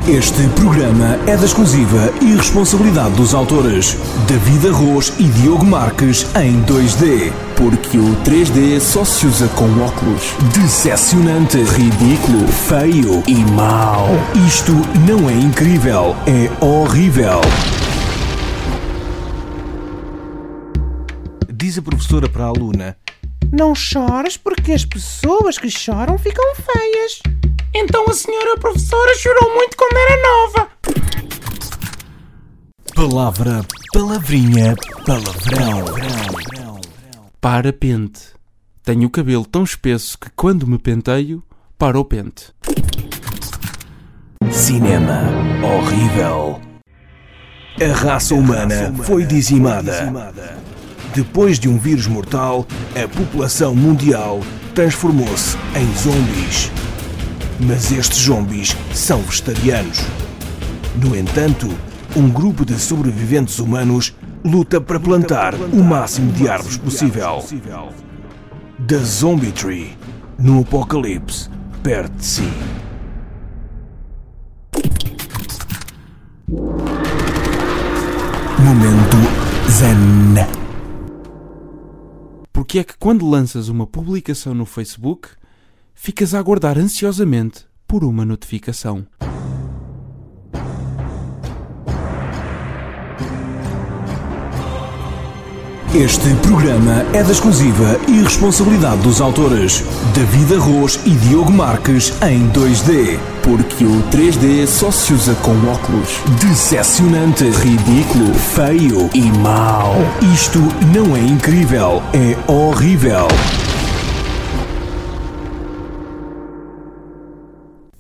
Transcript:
Este programa é da exclusiva e responsabilidade dos autores David Arroz e Diogo Marques em 2D, porque o 3D só se usa com óculos. Decepcionante, ridículo, feio e mau. Isto não é incrível, é horrível. Diz a professora para a aluna: não chores porque as pessoas que choram ficam feias. Então a senhora professora chorou muito quando era nova. Palavra, palavrinha, palavrão. Para-pente. Tenho o cabelo tão espesso que quando me penteio, para o pente. Cinema horrível. A raça humana foi dizimada. Depois de um vírus mortal, a população mundial transformou-se em zombies. Mas estes zombies são vegetarianos. No entanto, um grupo de sobreviventes humanos luta para plantar o máximo de árvores possível. The Zombie Tree, no apocalipse, perto de si. Momento Zen. Porque é que quando lanças uma publicação no Facebook, ficas a aguardar ansiosamente por uma notificação? Este programa é da exclusiva e responsabilidade dos autores David Arroz e Diogo Marques em 2D, porque o 3D só se usa com óculos. Decepcionante, ridículo, feio e mau. Isto não é incrível, é horrível.